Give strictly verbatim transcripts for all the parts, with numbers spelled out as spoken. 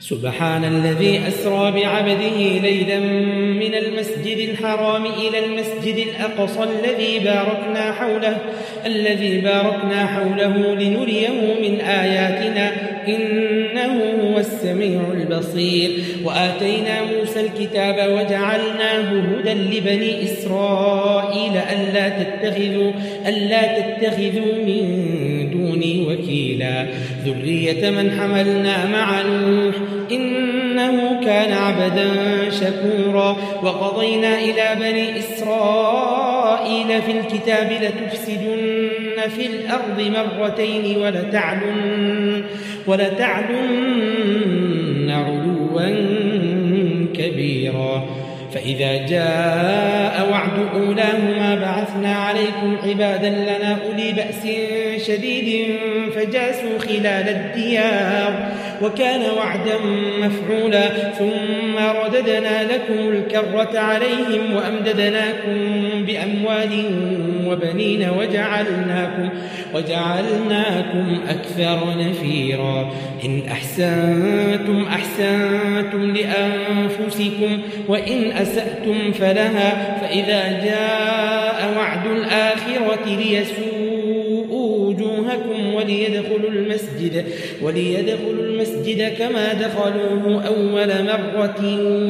سبحان الذي أسرى بعبده ليلا من المسجد الحرام إلى المسجد الأقصى الذي باركنا حوله الذي باركنا حوله لنريه من آياتنا إنه هو السميع البصير. وآتينا موسى الكتاب وجعلناه هدى لبني إسرائيل ألا تتخذوا ألا تتخذوا من دوني وكيلا ذرية من حملنا مع نوح إنه كان عبدا شكورا. وقضينا إلى بني إسرائيل في الكتاب لتفسدن في الأرض مرتين ولتعلن, ولتعلن علوا كبيرا. فإذا جاء وعد أولاهما بعثنا عليكم عبادا لنا أولي بأس شديد فجاسوا خلال الديار وكان وعدا مفعولا. ثم رددنا لكم الكرة عليهم وأمددناكم بأموال وبنين وجعلناكم, وجعلناكم أكثر نفيرا. إن أحسنتم أحسنتم لأنفسكم وإن أسأتم فلها. فإذا جاء وعد الآخرة ليسوءوا وجوهكم وليدخلوا المسجد, وليدخلوا المسجد كما دخلوه أول مرة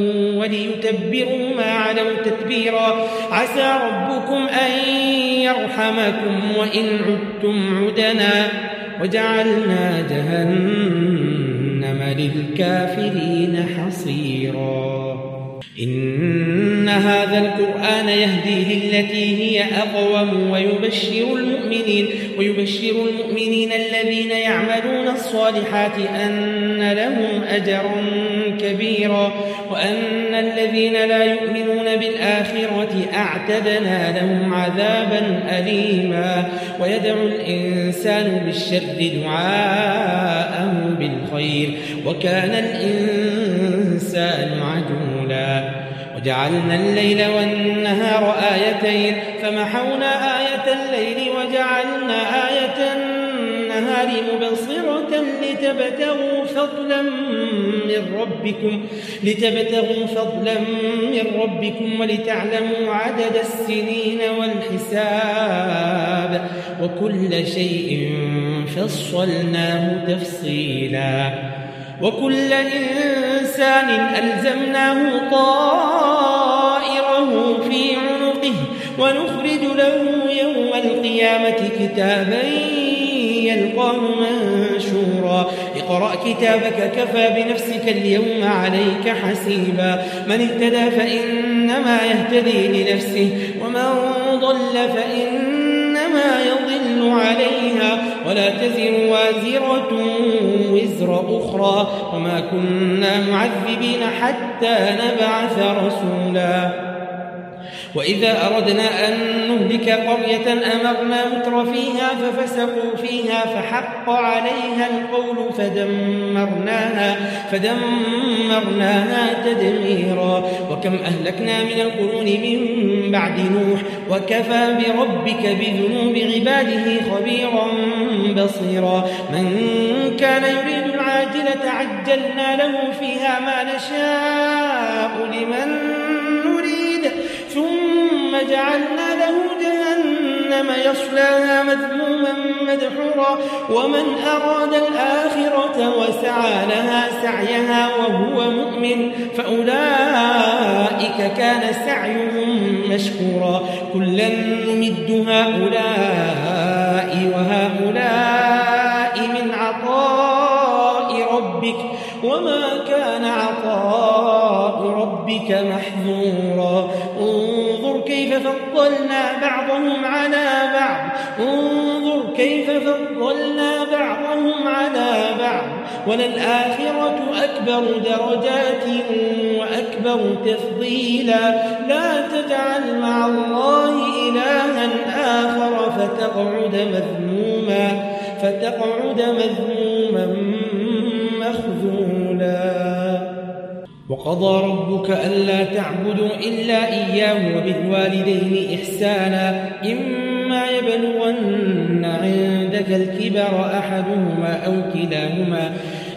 وليتبروا ما علوا تتبيرا. عسى ربكم أن يرحمكم وإن عدتم عدنا وجعلنا جهنم للكافرين حصيرا. إن هذا القرآن يهدي للتي هي أقوم ويبشر المؤمنين, ويبشر المؤمنين الذين يعملون الصالحات أن لهم أجرا كبيرا وأن الذين لا يؤمنون بالآخرة أعتدنا لهم عذابا أليما. ويدعو الإنسان بالشر دعاءه بالخير وكان الإنسان عجولا. وجعلنا الليل والنهار آيتين فمحونا آية الليل وجعلنا آية النهار مبصرة لتبتغوا فضلا من ربكم لتبتغوا فضلا من ربكم ولتعلموا عدد السنين والحساب وكل شيء فصلناه تفصيلا. وكل إنسان ألزمناه طائره في عنقه ونخرج له يوم القيامة كتابا يلقاه منشورا. اقرأ كتابك كفى بنفسك اليوم عليك حسيبا. من اهتدى فإنما يهتدي لنفسه ومن ضل فإنما يضل عليها ولا تزر وازرة وزر أخرى وما كنا معذبين حتى نبعث رسولا. وإذا أردنا أن نهلك قرية أمرنا متر فيها ففسقوا فيها فحق عليها القول فدمرناها, فدمرناها تدميرا. وكم أهلكنا من القرون من بعد نوح وكفى بربك بذنوب عباده خبيرا بصيرا. من كان يريد العاجلة عجلنا له فيها ما نشاء لمن نريد ثم جعلنا له جهنم يصلاها مذموما مدحورا. ومن أراد الآخرة وسعى لها سعيها وهو مؤمن فأولئك كان سعيهم مشكورا. كلا نمد هؤلاء وهؤلاء من عطاء ربك وما كان عطاء ربك محظورا. انظر كيف فضلنا بعضهم على بعض انظر كيف فضلنا بعضهم على بعض وللآخرة أكبر درجات وأكبر تفضيلا. لا تجعل مع الله إلها آخر فتقعد مذموما فتقعد مذموما مخذولا. وقضى ربك ألا تعبدوا إلا إياه وبالوالدين إحسانا. إما يبلغن عندك الكبر أحدهما أو كلاهما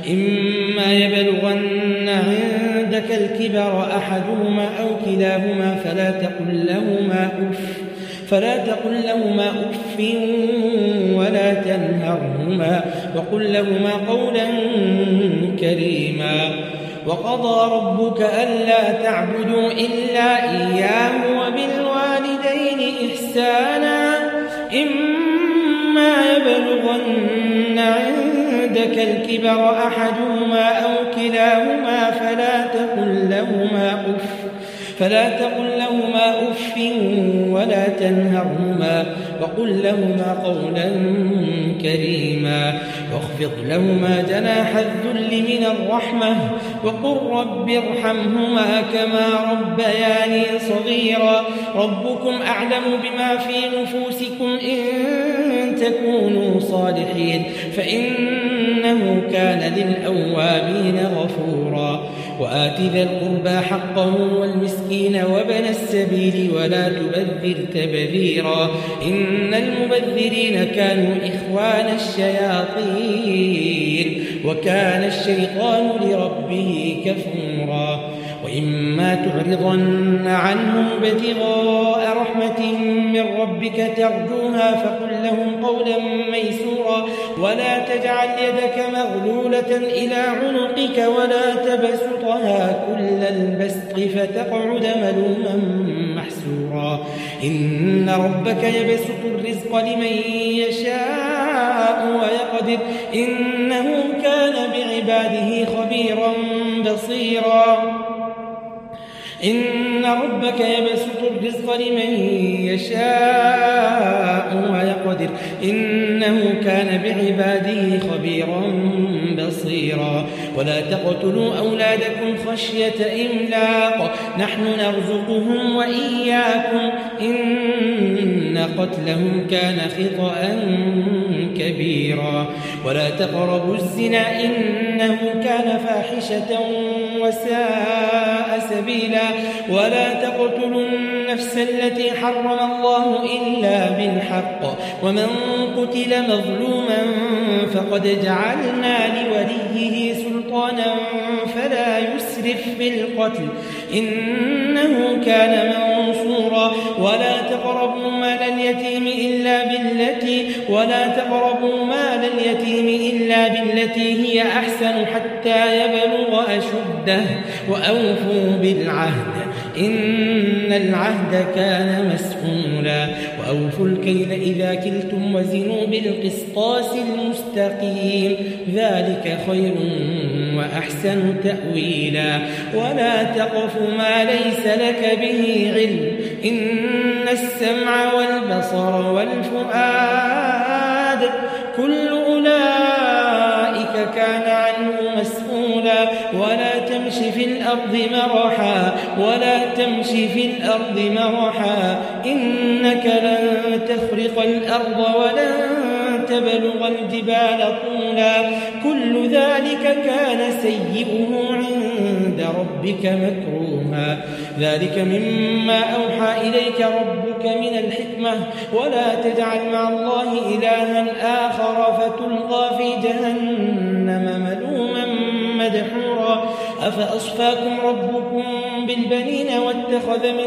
إما يبلغن عندك الكبر أحدهما أو كلاهما فلا تقل لهما أف فلا تقل لهما أف ولا تنهرهما وقل لهما قولا كريما. وقضى ربك ألا تعبدوا إلا إياه وبالوالدين إحسانا إما يبلغن عندك الكبر أحدهما أو كلاهما فلا تقل لهما أف فلا تقل لهما أف ولا تنهرهما وقل لهما قولا كريما. واخفض لهما جناح الذل من الرحمة وقل رب ارحمهما كما ربياني صغيرا. ربكم أعلم بما في نفوسكم إن تكونوا صالحين فإنه كان للأوابين غفورا. وآت ذا القربى حقه والمسكين وابن السبيل ولا تبذر تبذيرا إن المبذرين كانوا إخوان الشياطين وكان الشيطان لربه كفورا. وإما تعرضن عنهم ابتغاء رحمة من ربك ترجوها فقل لهم قولا ميسورا ولا تجعل يدك مغلولة إلى عنقك ولا تبسطها كل البسط فتقعد ملوما محسورا. إن ربك يبسط الرزق لمن يشاء ويقدر إنه كان بعباده خبيرا بصيرا. إن ربك يبسط الرزق لمن يشاء ويقدر إنه كان بعباده خبيرا بصيرا. ولا تقتلوا أولادكم خشية إملاق نحن نرزقهم وإياكم إن قتلهم كان خطأ كبيرا. ولا تقربوا الزنا إنه كان فاحشة وساء سبيلا. ولا تقتلوا النفس التي حرم الله إلا بالحق ومن قتل مظلوما فقد جعلنا لوليه سلطانا فلا يسرف في القتل إنه كان منصورا. ولا تقربوا مال اليتيم إلا بالتي ولا تقربوا مال اليتيم إلا بالتي هي أحسن حتى يبلغ أشده وأوفوا بالعهد إن العهد كان مسؤولا. وأوفوا الكيل إذا كلتم وزنوا بالقسطاس المستقيم ذلك خير وأحسن تأويلا. ولا تقف ما ليس لك به علم إن السمع والبصر والفؤاد كل أولئك كان عنه مسؤولا. ولا تمشي في الأرض مرحا ولا تمشي في الأرض مرحا إنك لن تخرق الأرض ولن تبلغ الجبال طولا كل ذلك كان سيئه عند ربك مكروها. ذلك مما أوحى إليك ربك من الحكمة. ولا تجعل مع الله إلها آخر فتلقى في جهنم ملوما مدحورا. أفأصفاكم ربكم بالبنين واتخذ من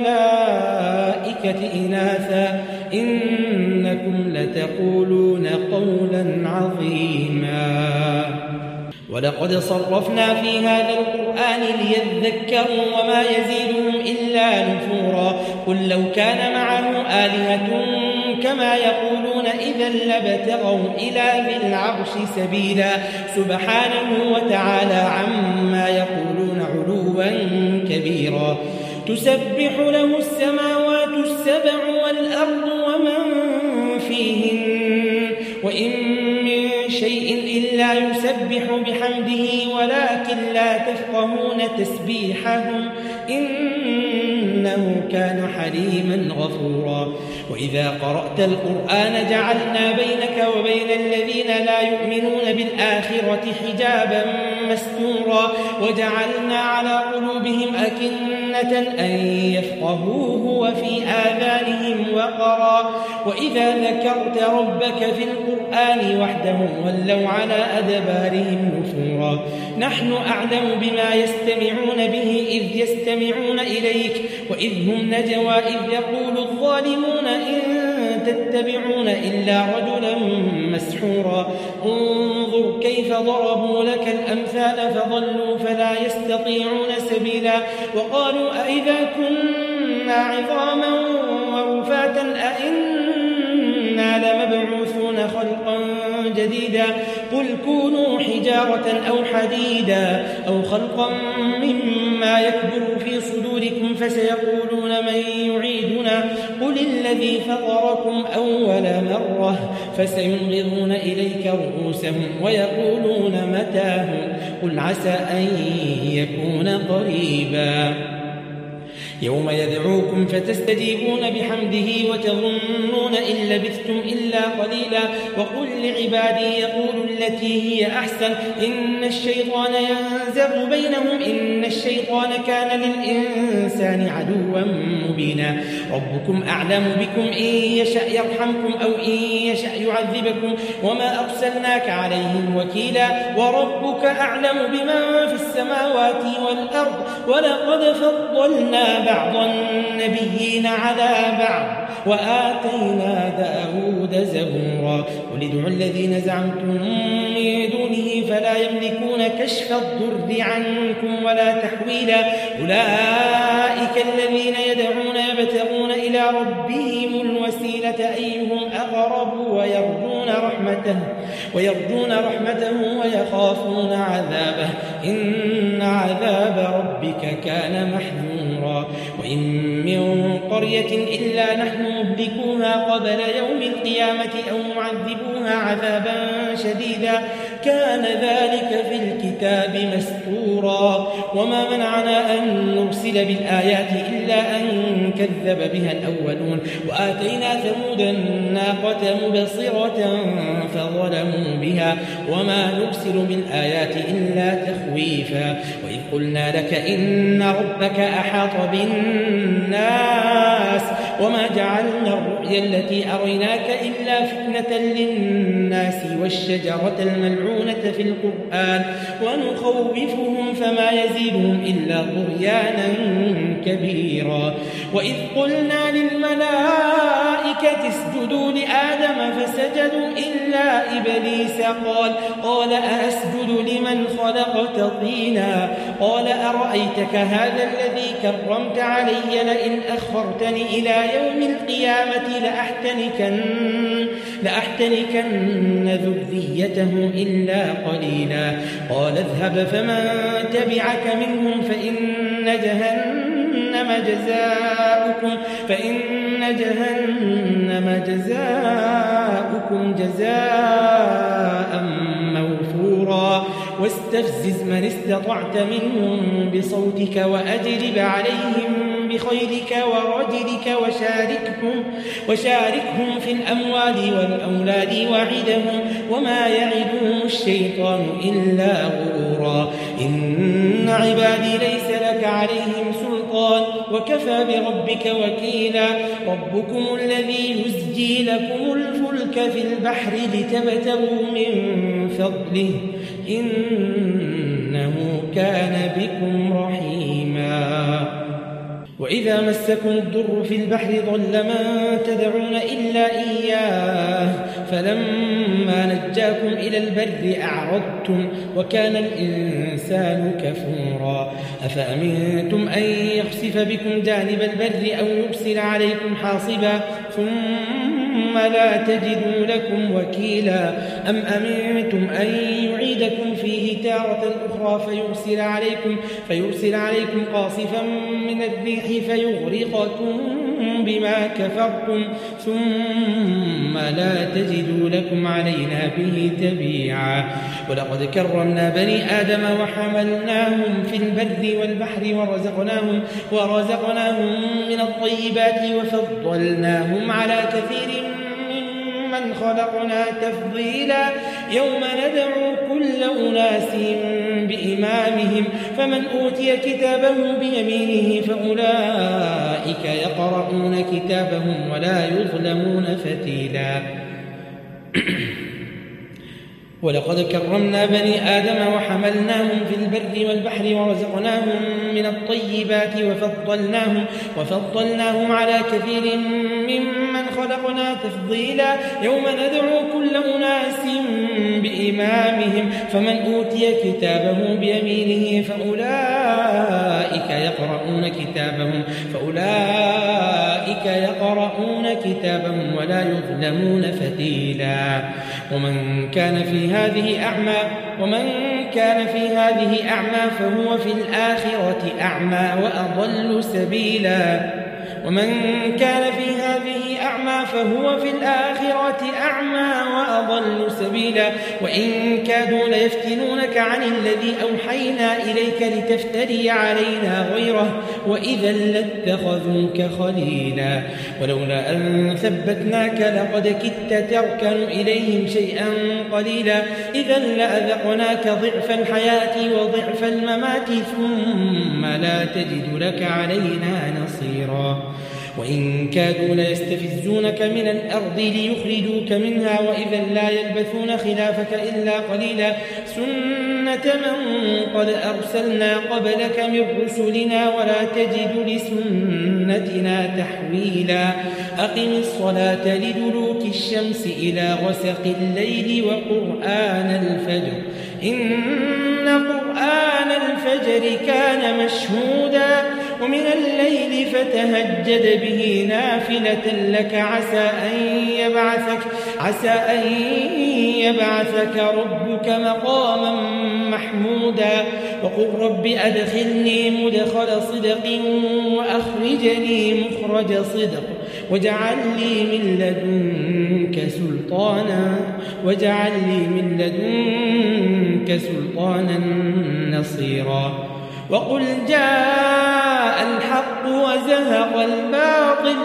الملائكة إناثا إنكم لتقولون قولا عظيما. ولقد صرفنا في هذا القرآن ليذكروا وما يزيدهم إلا نفورا. قل لو كان معه آلهة كما يقولون إذا لابتغوا إلى ذي العرش سبيلا. سبحانه وتعالى عما يقولون علوا كبيرا. تسبح له السماوات السبع والأرض ومن فيهن وإن من شيء إلا يسبح بحمده ولكن لا تفقهون تسبيحهم إنه كان حليما غفورا. وإذا قرأت القرآن جعلنا بينك وبين الذين لا يؤمنون بالآخرة حجابا مستورا وجعلنا على قلوبهم أكنة أن يفقهوه وفي آذانهم وقرا. وإذا ذكرت ربك في القرآن القرآن وحده ولوا على أدبارهم نفورا نحن أعلم بما يستمعون به إذ يستمعون إليك وإذ هم نجوى إذ يقول الظالمون إن تتبعون إلا رجلا مسحورا انظر كيف ضربوا لك الأمثال فضلوا فلا يستطيعون سبيلا وقالوا أئذا كنا عظاما ورفاتا أئنا لمبعوثون خلقا جديدا قل كونوا حجارة أو حديدا أو خلقا مما يكبر في صدوركم فسيقولون من يعيدنا قل الذي فطركم أول مرة فسينغضون إليك رؤوسهم ويقولون متاه قل عسى أن يكون قريبا يوم يدعوكم فتستجيبون بحمده وتظنون إن لبثتم إلا قليلا وقل لعبادي يقولوا التي هي أحسن إن الشيطان ينزغ بينهم إن الشيطان كان للإنسان عدوا مبينا ربكم أعلم بكم إن يشأ يرحمكم أو إن يشأ يعذبكم وما أرسلناك عليهم وكيلا وربك أعلم بمن في السماوات والأرض ولقد فضلنا بعض النبيين على بعض وآتينا داود زبورا قل ادعوا الذين زعمتم من دونه فلا يملكون كشف الضر عنكم ولا تحويلا أولئك الذين يدعون يبتغون إلى ربهم الوسيلة أيهم أقرب ويرجون رحمته ويرجون رحمته ويخافون عذابه إن عذاب ربك كان محذورا وإن من قرية إلا نحن مهلكوها قبل يوم القيامة أو معذبوها عذابا شديدا كان ذلك في الكتاب مسطورا وما منعنا أن نرسل بالآيات إلا أن كذب بها الأولون وآتينا ثمود الناقة مبصرة فظلموا بها وما نرسل بالآيات إلا تخويفا وإذ قلنا لك إن ربك أحاط بالناس وما جعلنا الرؤيا التي أريناك إلا فتنة للناس والشجرة الملعونة في القرآن ونخوفهم فما يزيدهم إلا طغيانا كبيرا وإذ قلنا للملائكة اسجدوا لآدم فسجدوا إلا إبليس قال قال أأسجد لمن خلقت طينا قال أرأيتك هذا الذي كرمت علي لئن أخرتني إلى يوم القيامة لأحتنكن, لأحتنكن ذريته إلا قليلا قال اذهب فمن تبعك منهم فإن جهنم جزاؤكم فإن جهنم جزاؤكم جزاء موفورا واستفزز من استطعت منهم بصوتك وأجلب عليهم بخيلك ورجلك وشاركهم, وشاركهم في الأموال والأولاد وعدهم وما يعدهم الشيطان إلا غرورا إن عبادي ليس لك عليهم سلطان وكفى بربك وكيلا ربكم الذي يزجي لكم الفلك في البحر لتبتغوا من فضله إنه كان بكم رحيما وإذا مسكم الضر في البحر ضل من تدعون إلا إياه فلما نجاكم إلى البر أعرضتم وكان الإنسان كفورا أفأمنتم أن يخسف بكم جانب البر أو يرسل عليكم حاصبا ثم لا تجدوا لكم وكيلا أم أمنتم أن يعيدكم فيه تارة أخرى فيرسل عليكم, فيرسل عليكم قاصفا من الريح فيغرقكم بما كفرتم ثم لا تجدوا لكم علينا به تبيعا ولقد كرمنا بني آدم وحملناهم في البر والبحر ورزقناهم, ورزقناهم من الطيبات وفضلناهم على كثير ممن خلقنا تفضيلا يوم ندعو كل أناس بإمامهم فمن أوتي كتابه بيمينه فأولئك يقرؤون كتابهم ولا يظلمون فتيلا ولقد كرمنا بني آدم وحملناهم في البر والبحر ورزقناهم من الطيبات وفضلناهم, وفضلناهم على كثير ممن خلقنا تفضيلا. يوم ندعو كل أناس بإمامهم فمن أوتي كتابه بيمينه فأولئك يقرؤون كتابهم, فأولئك يقرؤون كتابهم ولا يظلمون فتيلا. ومن كان في هذه أعمى ومن كان في هذه أعمى فهو في الآخرة أعمى وأضل سبيلا. ومن كان في هذه أعمى فهو في الآخرة أعمى وأضل سبيلا. وإن كادوا ليفتنونك عن الذي أوحينا إليك لتفتري علينا غيره وإذا لاتخذوك خليلا. ولولا أن ثبتناك لقد كدت تركن إليهم شيئا قليلا. إذا لأذقناك ضعف الحياة وضعف الممات ثم لا تجد لك علينا نصيرا. وإن كادوا ليستفزونك من الأرض ليخرجوك منها وإذا لا يلبثون خلافك إلا قليلا. سنة من قد أرسلنا قبلك من رسلنا ولا تجد لسنتنا تحويلا. أقم الصلاة لدلوك الشمس إلى غسق الليل وقرآن الفجر إن قرآن الفجر كان مشهودا. ومن الليل فتهجد به نافلة لك عسى أن يبعثك, عسى أن يبعثك ربك مقاما محمودا. وقل رب أدخلني مدخل صدق وأخرجني مخرج صدق واجعل لي من لدنك سلطانا واجعل لي من لدنك سلطانا نصيرا. وقل جاء الحق وزهق الباطل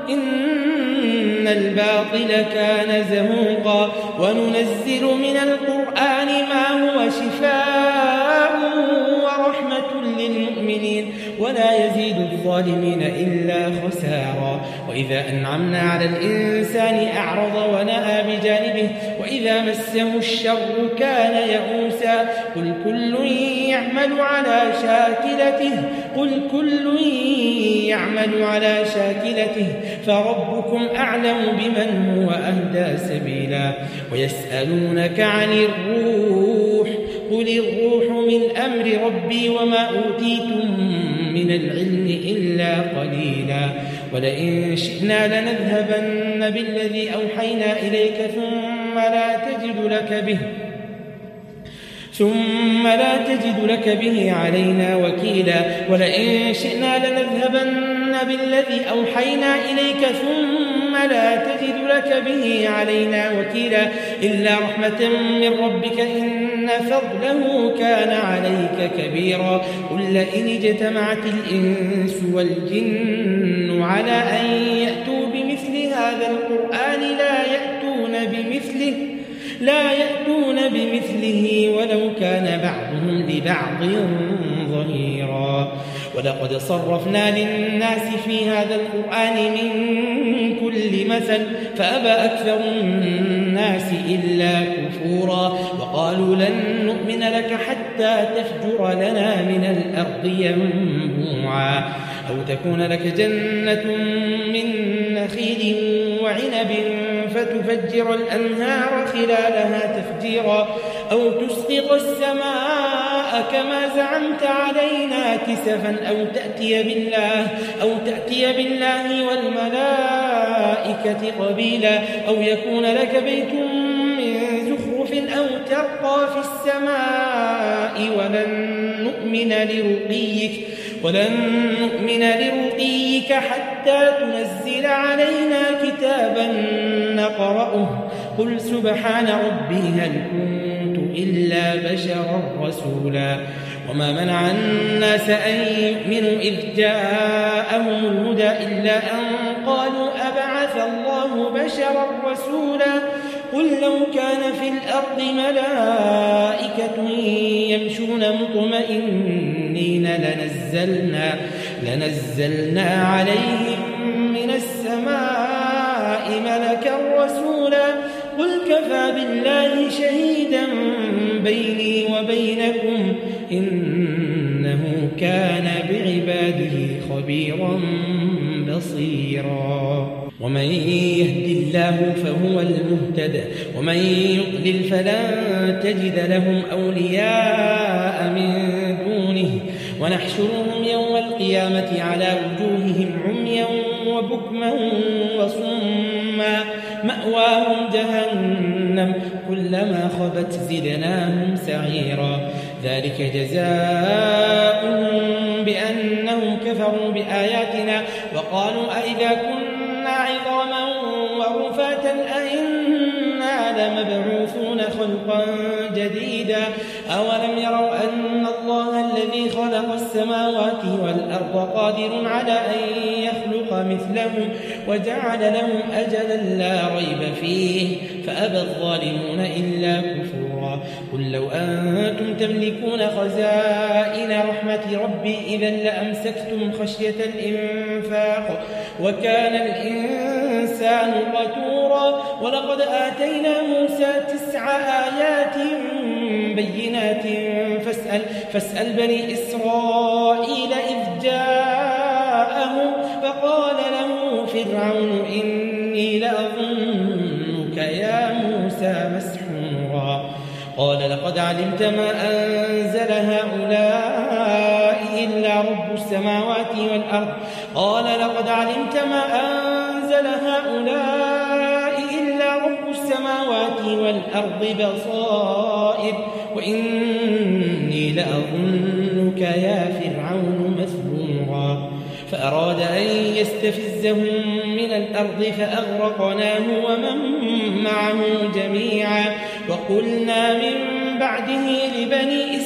إن الباطل كان زهوقا. وننزل من القرآن ما هو شفاء ورحمة للمؤمنين ولا يزيد الظالمين إلا خسارا. وإذا أنعمنا على الإنسان أعرض ونأى بجانبه وإذا مسه الشر كان يئوسا. قل كل يعمل على شاكلته قل كل يعمل على شاكلته فربكم أعلم بمن هو أهدى سبيلا. ويسألونك عن الروح قل الروح من أمر ربي وما أوتيتم من العلم إلا قليلا. ولئن شئنا لنذهبن بالذي أوحينا إليك ثم لا تجد لك به ثم لا تجد لك به علينا وكيلا. ولئن شئنا لنذهبن بالذي أوحينا إليك ثم لا تجد لك به علينا وكيلا. إلا رحمة من ربك إن فضله كان عليك كبيرا. قل لئن اجتمعت الإنس والجن على أن يأتوا بمثل هذا القرآن لا يأتون بمثله لا يأتون بمثله ولو كان بعضهم لبعض ظهيرا. ولقد صرفنا للناس في هذا القرآن من كل مثل فأبى أكثر الناس إلا كفورا. وقالوا لن نؤمن لك حتى تفجر لنا من الأرض ينبوعا أو تكون لك جنة من نخيل وعنب فتفجر الأنهار خلالها تفجيرا أو تسقط السماء كما زعمت علينا كسفا أو تأتي بالله أو تأتي بالله والملائكة قبيلا أو يكون لك بيت من زخرف أو ترقى في السماء ولن نؤمن لرقيك ولن نؤمن لرقيك حتى تنزل علينا كتابا نقرأه قل سبحان ربي هل كنت إلا بشرا رسولا. وما منع الناس أن يؤمنوا إذ جاءهم الهدى إلا أن قالوا أبعث الله بشرا رسولا. قل لو كان في الأرض ملائكة يمشون مطمئنين لنزلنا, لنزلنا عليهم من السماء ملكا رسولا. قل كفى بالله شهيدا بيني وبينكم إنه كان بعباده خبيرا بصيرا ومن يهد الله فهو المهتد ومن يضلل فلن تجد لهم أولياء من دونه ونحشرهم يوم القيامة على وجوههم عميا وبكما وصما مأواهم جهنم كلما خبت زدناهم سعيرا ذلك جزاؤهم بأنهم كفروا بآياتنا وقالوا أئذا كنا عظاما ورفاتا أئنا لمبعوثون خلقا جديدا أولم يروا أن الله الذي خلق السماوات والأرض قادر على أن يخلق مثلهم وجعل لهم أجلا لا ريب فيه فأبى الظالمون إلا كفورا قل لو أنتم تملكون خزائن رحمة ربي إذا لأمسكتم خشية الإنفاق وكان الإنسان قتورا ولقد آتينا موسى تسع آيات بينات فاسأل, فاسأل بني إسرائيل إذ جاءهم فقال له فرعون إني لأظنك يا موسى مسحورا قال لقد علمت ما أنزل هؤلاء إلا رب السماوات والأرض قال لقد علمت ما أنزل هؤلاء إلا رب السماوات والأرض بصائر وإني لأظنك يا فرعون مثبورا فأراد أن يستفزهم من الأرض فأغرقناه ومن معه جميعا وقلنا من بعده لبني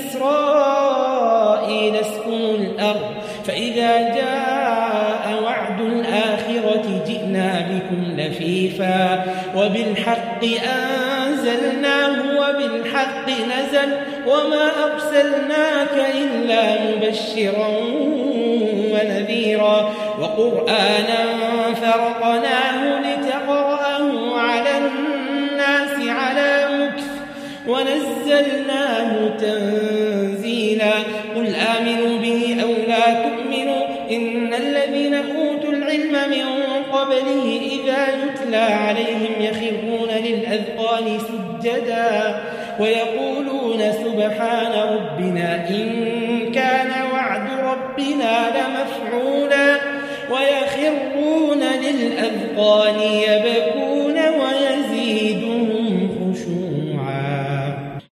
إسرائيل اسكنوا الأرض فإذا جاء وعد الآخرة جئنا بكم لفيفا وبالحق أنزلناه وبالحق نزل وما أرسلناك إلا مبشرا ونذيرا وقرآنا فرقناه لتقرأه على الناس على مكث ونزلناه تنزيلا قل آمنوا به أو لا تؤمنوا إن الذين أوتوا العلم من قبله إذا يتلى عليهم يخرون للأذقان سجدا ويقولون سبحان ربنا إن كان وعد ربنا لمفعولا ويخرون للأذقان يبكون